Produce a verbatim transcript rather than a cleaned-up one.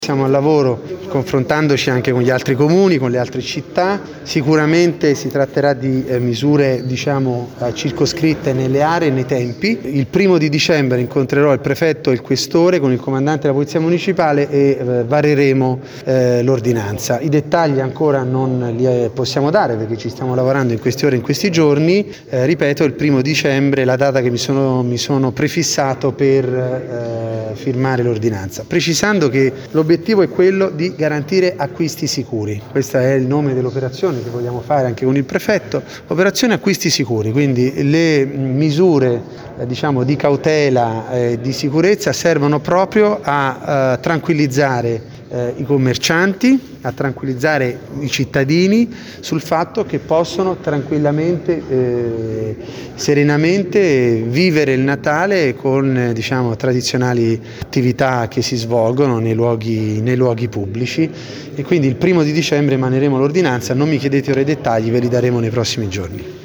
Siamo al lavoro confrontandoci anche con gli altri comuni, con le altre città. Sicuramente si tratterà di eh, misure diciamo, eh, circoscritte nelle aree e nei tempi. Il primo di dicembre incontrerò il prefetto e il questore con il comandante della Polizia Municipale e eh, vareremo eh, l'ordinanza. I dettagli ancora non li eh, possiamo dare perché ci stiamo lavorando in queste ore, in questi giorni. Eh, ripeto, il primo dicembre è la data che mi sono, mi sono prefissato per eh, firmare l'ordinanza, precisando che l'obiettivo è quello di garantire acquisti sicuri. Questo è il nome dell'operazione che vogliamo fare anche con il prefetto, operazione acquisti sicuri, quindi le misure eh, diciamo, di cautela e eh, di sicurezza servono proprio a eh, tranquillizzare eh, i commercianti, a tranquillizzare i cittadini sul fatto che possono tranquillamente, eh, serenamente vivere il Natale con eh, diciamo, tradizionali attività che si svolgono nei luoghi, nei luoghi pubblici, e quindi il primo di dicembre emaneremo l'ordinanza. Non mi chiedete ora i dettagli, ve li daremo nei prossimi giorni.